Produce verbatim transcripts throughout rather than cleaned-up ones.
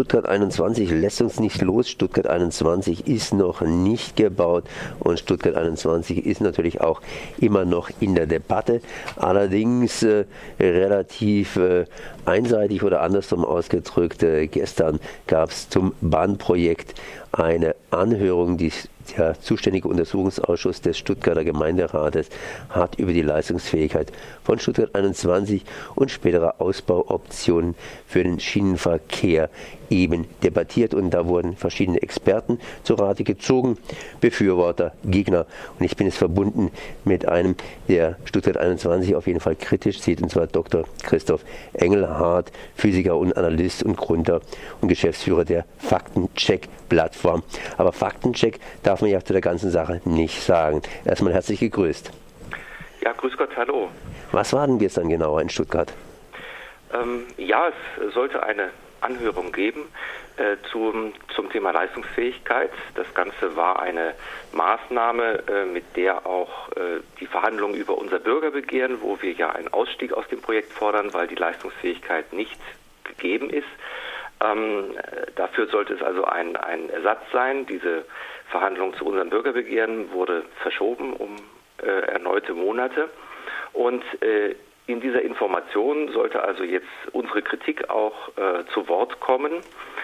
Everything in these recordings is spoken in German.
Stuttgart einundzwanzig lässt uns nicht los. Stuttgart einundzwanzig ist noch nicht gebaut und Stuttgart einundzwanzig ist natürlich auch immer noch in der Debatte. Allerdings äh, relativ äh, einseitig oder andersrum ausgedrückt. Äh, gestern gab es zum Bahnprojekt eine Anhörung, die der zuständige Untersuchungsausschuss des Stuttgarter Gemeinderates hat über die Leistungsfähigkeit von Stuttgart einundzwanzig und spätere Ausbauoptionen für den Schienenverkehr eben debattiert. Und da wurden verschiedene Experten zu Rate gezogen, Befürworter, Gegner. Und ich bin jetzt verbunden mit einem, der Stuttgart einundzwanzig auf jeden Fall kritisch sieht, und zwar Doktor Christoph Engelhardt, Physiker und Analyst und Gründer und Geschäftsführer der Faktencheck-Plattform. Aber Faktencheck darf man ja zu der ganzen Sache nicht sagen. Erstmal herzlich gegrüßt. Ja, grüß Gott, hallo. Was war denn gestern genauer in Stuttgart? Ähm, ja, es sollte eine Anhörung geben äh, zum, zum Thema Leistungsfähigkeit. Das Ganze war eine Maßnahme, äh, mit der auch äh, die Verhandlungen über unser Bürgerbegehren, wo wir ja einen Ausstieg aus dem Projekt fordern, weil die Leistungsfähigkeit nicht gegeben ist. Ähm, dafür sollte es also ein, ein Ersatz sein. Diese Verhandlung zu unserem Bürgerbegehren wurde verschoben um äh, erneute Monate. Und äh, in dieser Information sollte also jetzt unsere Kritik auch äh, zu Wort kommen.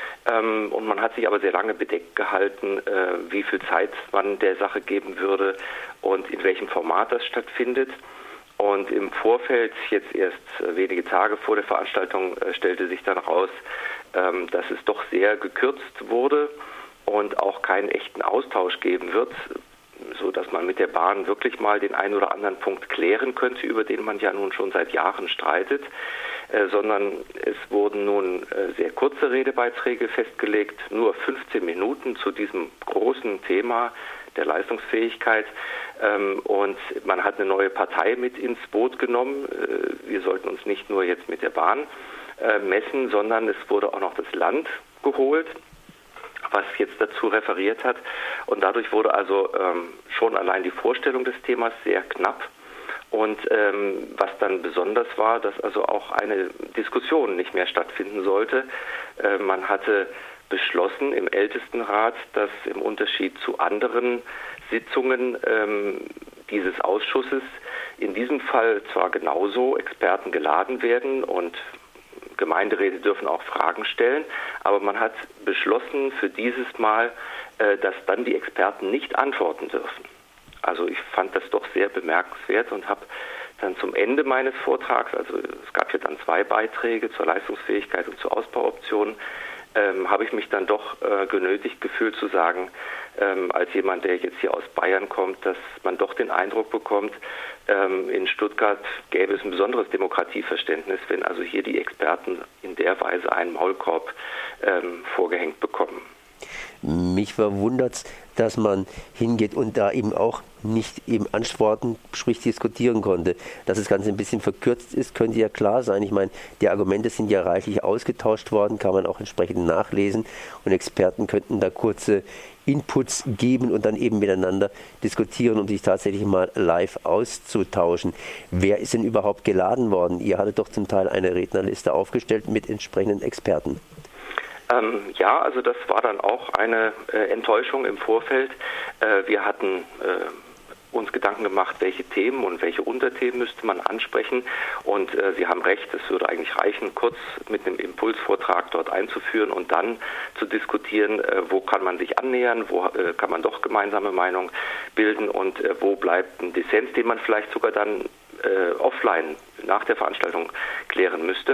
Ähm, und man hat sich aber sehr lange bedeckt gehalten, äh, wie viel Zeit man der Sache geben würde und in welchem Format das stattfindet. Und im Vorfeld, jetzt erst wenige Tage vor der Veranstaltung, äh, stellte sich dann raus, ähm, dass es doch sehr gekürzt wurde und auch keinen echten Austausch geben wird, so dass man mit der Bahn wirklich mal den einen oder anderen Punkt klären könnte, über den man ja nun schon seit Jahren streitet, äh, sondern es wurden nun äh, sehr kurze Redebeiträge festgelegt, nur fünfzehn Minuten zu diesem großen Thema der Leistungsfähigkeit, ähm, und man hat eine neue Partei mit ins Boot genommen. Äh, wir sollten uns nicht nur jetzt mit der Bahn äh, messen, sondern es wurde auch noch das Land geholt, was jetzt dazu referiert hat. Und dadurch wurde also ähm, schon allein die Vorstellung des Themas sehr knapp. Und ähm, was dann besonders war, dass also auch eine Diskussion nicht mehr stattfinden sollte. Äh, man hatte beschlossen im Ältestenrat, dass im Unterschied zu anderen Sitzungen ähm, dieses Ausschusses in diesem Fall zwar genauso Experten geladen werden und Gemeinderäte dürfen auch Fragen stellen, aber man hat beschlossen für dieses Mal, äh, dass dann die Experten nicht antworten dürfen. Also ich fand das doch sehr bemerkenswert und habe dann zum Ende meines Vortrags, also es gab ja dann zwei Beiträge zur Leistungsfähigkeit und zur Ausbauoption, ähm, habe ich mich dann doch äh, genötigt gefühlt zu sagen, ähm, als jemand, der jetzt hier aus Bayern kommt, dass man doch den Eindruck bekommt, ähm, in Stuttgart gäbe es ein besonderes Demokratieverständnis, wenn also hier die Experten in der Weise einen Maulkorb ähm, vorgehängt bekommen. Mich verwundert es, dass man hingeht und da eben auch nicht eben antworten, sprich diskutieren konnte. Dass das Ganze ein bisschen verkürzt ist, könnte ja klar sein. Ich meine, die Argumente sind ja reichlich ausgetauscht worden, kann man auch entsprechend nachlesen und Experten könnten da kurze Inputs geben und dann eben miteinander diskutieren, um sich tatsächlich mal live auszutauschen. Wer ist denn überhaupt geladen worden? Ihr hattet doch zum Teil eine Rednerliste aufgestellt mit entsprechenden Experten. Ähm, ja, also das war dann auch eine äh, Enttäuschung im Vorfeld. Äh, wir hatten äh, uns Gedanken gemacht, welche Themen und welche Unterthemen müsste man ansprechen. Und äh, Sie haben recht, es würde eigentlich reichen, kurz mit einem Impulsvortrag dort einzuführen und dann zu diskutieren, äh, wo kann man sich annähern, wo äh, kann man doch gemeinsame Meinung bilden und äh, wo bleibt ein Dissens, den man vielleicht sogar dann äh, offline nach der Veranstaltung klären müsste.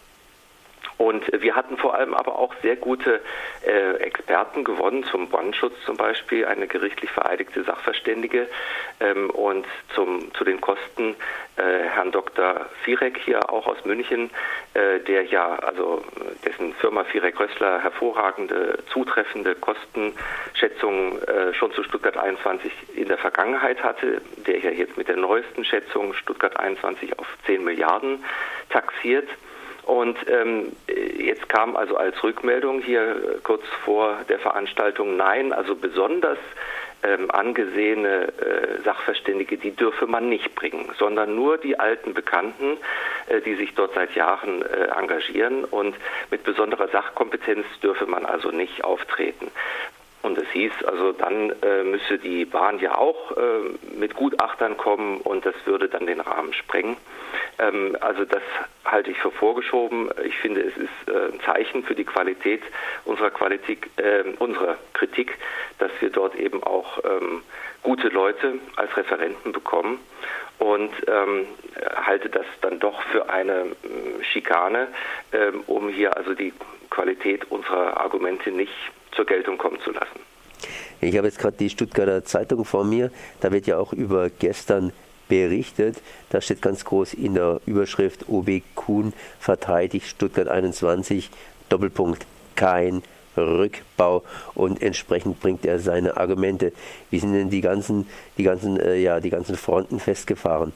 Und wir hatten vor allem aber auch sehr gute äh, Experten gewonnen, zum Brandschutz zum Beispiel, eine gerichtlich vereidigte Sachverständige, ähm, und zum, zu den Kosten äh, Herrn Doktor Firek hier auch aus München, äh, der ja, also dessen Firma Firek Rössler hervorragende, zutreffende Kostenschätzungen äh, schon zu Stuttgart einundzwanzig in der Vergangenheit hatte, der ja jetzt mit der neuesten Schätzung Stuttgart einundzwanzig auf zehn Milliarden taxiert. Und ähm, jetzt kam also als Rückmeldung hier kurz vor der Veranstaltung, nein, also besonders ähm, angesehene äh, Sachverständige, die dürfe man nicht bringen, sondern nur die alten Bekannten, äh, die sich dort seit Jahren äh, engagieren, und mit besonderer Sachkompetenz dürfe man also nicht auftreten. Und es hieß, also dann äh, müsse die Bahn ja auch äh, mit Gutachtern kommen, und das würde dann den Rahmen sprengen. Ähm, also das halte ich für vorgeschoben. Ich finde, es ist äh, ein Zeichen für die Qualität unserer, Qualität, äh, unserer Kritik, dass wir dort eben auch ähm, gute Leute als Referenten bekommen, und ähm, halte das dann doch für eine äh, Schikane, äh, um hier also die Qualität unserer Argumente nicht zur Geltung kommen zu lassen. Ich habe jetzt gerade die Stuttgarter Zeitung vor mir, da wird ja auch über gestern berichtet. Da steht ganz groß in der Überschrift: O W Kuhn verteidigt Stuttgart einundzwanzig, Doppelpunkt, kein Rückbau, und entsprechend bringt er seine Argumente. Wie sind denn die ganzen, die ganzen, äh, ja, die ganzen Fronten festgefahren?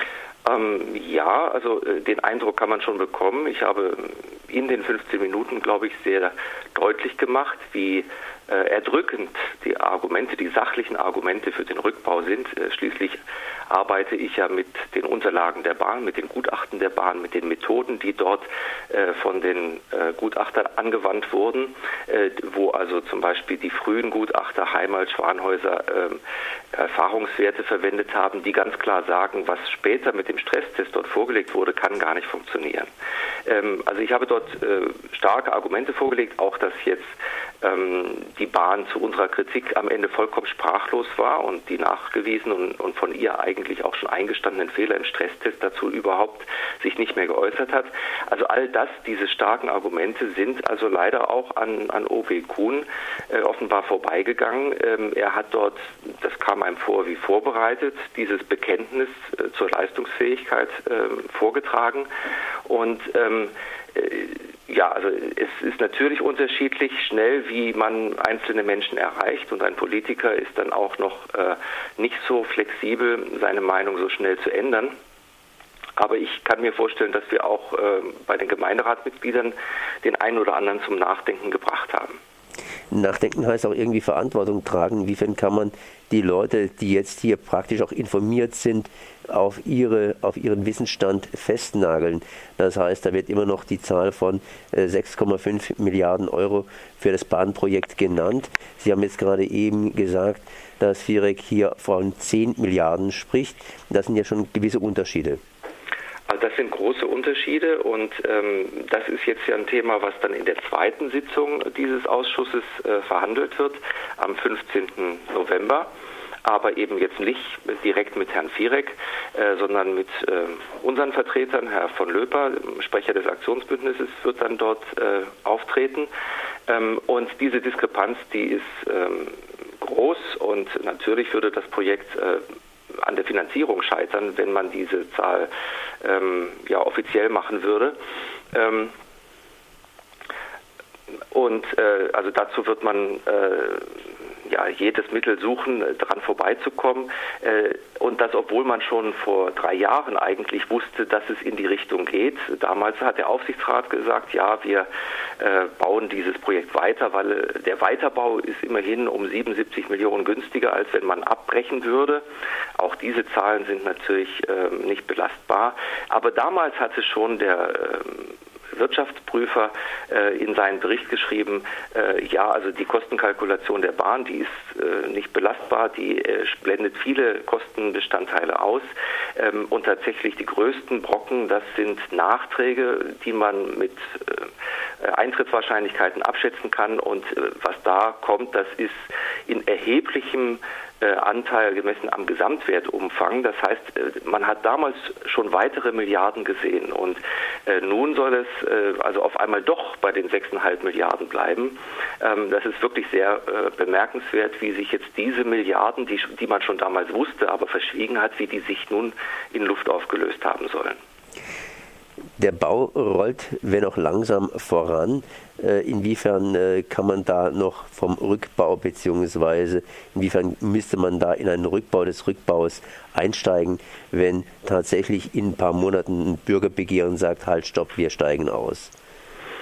Ähm, ja, also äh, den Eindruck kann man schon bekommen. Ich habe in den fünfzehn Minuten, glaube ich, sehr deutlich gemacht, wie äh, erdrückend die Argumente, die sachlichen Argumente für den Rückbau sind. Äh, schließlich arbeite ich ja mit den Unterlagen der Bahn, mit den Gutachten der Bahn, mit den Methoden, die dort äh, von den äh, Gutachtern angewandt wurden, äh, wo also zum Beispiel die frühen Gutachter Heimald, Schwanhäuser äh, Erfahrungswerte verwendet haben, die ganz klar sagen, was später mit dem Stresstest dort vorgelegt wurde, kann gar nicht funktionieren. Ähm, also ich habe dort äh, starke Argumente vorgelegt, auch dass jetzt ähm, die Bahn zu unserer Kritik am Ende vollkommen sprachlos war und die nachgewiesen und, und von ihr eigentlich auch schon eingestandenen Fehler im Stresstest dazu überhaupt sich nicht mehr geäußert hat. Also all das, diese starken Argumente sind also leider auch an, an O W Kuhn äh, offenbar vorbeigegangen. Ähm, er hat dort, das kam einem vor wie vorbereitet, dieses Bekenntnis äh, zur Leistungsfähigkeit äh, vorgetragen, und ähm, äh, ja, also es ist natürlich unterschiedlich schnell, wie man einzelne Menschen erreicht, und ein Politiker ist dann auch noch äh, nicht so flexibel, seine Meinung so schnell zu ändern. Aber ich kann mir vorstellen, dass wir auch äh, bei den Gemeinderatsmitgliedern den einen oder anderen zum Nachdenken gebracht haben. Nachdenken heißt auch irgendwie Verantwortung tragen. Inwiefern kann man die Leute, die jetzt hier praktisch auch informiert sind, auf, ihre, auf ihren Wissensstand festnageln? Das heißt, da wird immer noch die Zahl von äh, sechs Komma fünf Milliarden Euro für das Bahnprojekt genannt. Sie haben jetzt gerade eben gesagt, dass F I R E C hier von zehn Milliarden spricht. Das sind ja schon gewisse Unterschiede. Also das sind große Unterschiede, und ähm, das ist jetzt ja ein Thema, was dann in der zweiten Sitzung dieses Ausschusses äh, verhandelt wird, am fünfzehnten November. Aber eben jetzt nicht direkt mit Herrn F I R E C, äh, sondern mit äh, unseren Vertretern. Herr von Löper, Sprecher des Aktionsbündnisses, wird dann dort äh, auftreten. Ähm, und diese Diskrepanz, die ist ähm, groß, und natürlich würde das Projekt äh, an der Finanzierung scheitern, wenn man diese Zahl ähm, ja, offiziell machen würde. Ähm, und äh, also dazu wird man äh, ja, jedes Mittel suchen, daran vorbeizukommen. Äh, und das, obwohl man schon vor drei Jahren eigentlich wusste, dass es in die Richtung geht. Damals hat der Aufsichtsrat gesagt, ja, wir äh, bauen dieses Projekt weiter, weil äh, der Weiterbau ist immerhin um siebenundsiebzig Millionen günstiger, als wenn man abbrechen würde. Auch diese Zahlen sind natürlich äh, nicht belastbar. Aber damals hatte schon der äh, Wirtschaftsprüfer äh, in seinen Bericht geschrieben, äh, ja, also die Kostenkalkulation der Bahn, die ist äh, nicht belastbar, die äh, blendet viele Kostenbestandteile aus, ähm, und tatsächlich die größten Brocken, das sind Nachträge, die man mit äh, Eintrittswahrscheinlichkeiten abschätzen kann, und äh, was da kommt, das ist in erheblichem Äh, Anteil gemessen am Gesamtwertumfang. Das heißt, äh, man hat damals schon weitere Milliarden gesehen, und äh, nun soll es äh, also auf einmal doch bei den sechs Komma fünf Milliarden bleiben. Ähm, das ist wirklich sehr äh, bemerkenswert, wie sich jetzt diese Milliarden, die, die man schon damals wusste, aber verschwiegen hat, wie die sich nun in Luft aufgelöst haben sollen. Der Bau rollt, wenn auch langsam, voran. Äh, inwiefern äh, kann man da noch vom Rückbau, beziehungsweise inwiefern müsste man da in einen Rückbau des Rückbaus einsteigen, wenn tatsächlich in ein paar Monaten ein Bürgerbegehren sagt, halt, stopp, wir steigen aus?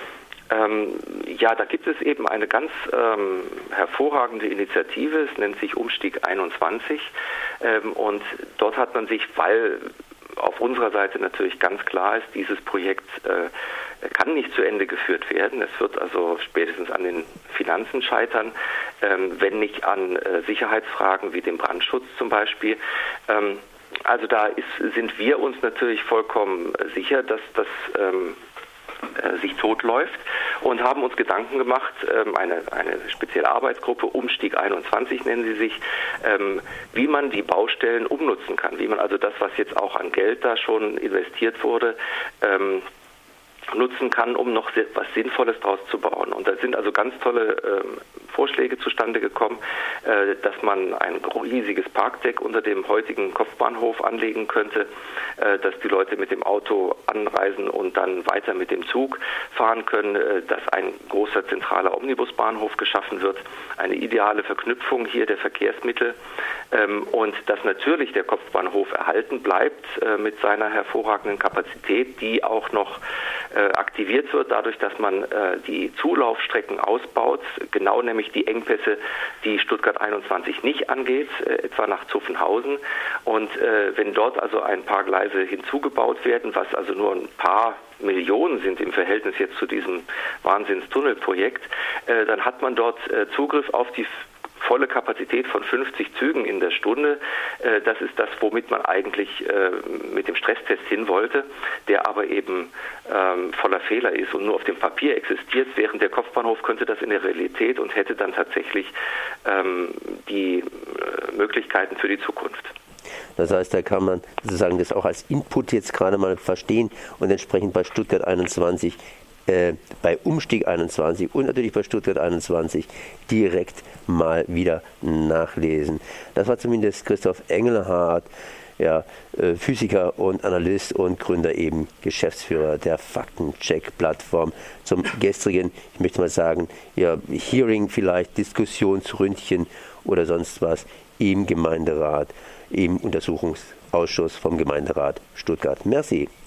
Ähm, ja, da gibt es eben eine ganz ähm, hervorragende Initiative, es nennt sich Umstieg einundzwanzig, ähm, und dort hat man sich, weil auf unserer Seite natürlich ganz klar ist, dieses Projekt äh, kann nicht zu Ende geführt werden. Es wird also spätestens an den Finanzen scheitern, ähm, wenn nicht an äh, Sicherheitsfragen wie dem Brandschutz zum Beispiel. Ähm, also da ist, sind wir uns natürlich vollkommen sicher, dass das ähm, äh, sich totläuft, und haben uns Gedanken gemacht, ähm, eine, eine spezielle Arbeitsgruppe, Umstieg einundzwanzig nennen sie sich, ähm, wie man die Baustellen umnutzen kann, wie man also das, was jetzt auch an Geld da schon investiert wurde, ähm, nutzen kann, um noch was Sinnvolles draus zu bauen. Und da sind also ganz tolle ähm, Vorschläge zustande gekommen, äh, dass man ein riesiges Parkdeck unter dem heutigen Kopfbahnhof anlegen könnte, äh, dass die Leute mit dem Auto anreisen und dann weiter mit dem Zug fahren können, äh, dass ein großer zentraler Omnibusbahnhof geschaffen wird, eine ideale Verknüpfung hier der Verkehrsmittel, ähm, und dass natürlich der Kopfbahnhof erhalten bleibt äh, mit seiner hervorragenden Kapazität, die auch noch aktiviert wird, dadurch, dass man äh, die Zulaufstrecken ausbaut, genau nämlich die Engpässe, die Stuttgart einundzwanzig nicht angeht, äh, etwa nach Zuffenhausen. Und äh, wenn dort also ein paar Gleise hinzugebaut werden, was also nur ein paar Millionen sind im Verhältnis jetzt zu diesem Wahnsinnstunnelprojekt, äh, dann hat man dort äh, Zugriff auf die volle Kapazität von fünfzig Zügen in der Stunde. Das ist das, womit man eigentlich mit dem Stresstest hin wollte, der aber eben voller Fehler ist und nur auf dem Papier existiert, während der Kopfbahnhof könnte das in der Realität und hätte dann tatsächlich die Möglichkeiten für die Zukunft. Das heißt, da kann man sozusagen das auch als Input jetzt gerade mal verstehen und entsprechend bei Stuttgart einundzwanzig Äh, bei Umstieg einundzwanzig und natürlich bei Stuttgart einundzwanzig direkt mal wieder nachlesen. Das war zumindest Christoph Engelhardt, ja, äh, Physiker und Analyst und Gründer, eben Geschäftsführer der Faktencheck-Plattform, zum gestrigen, ich möchte mal sagen, ja, Hearing vielleicht, Diskussionsründchen oder sonst was im Gemeinderat, im Untersuchungsausschuss vom Gemeinderat Stuttgart. Merci.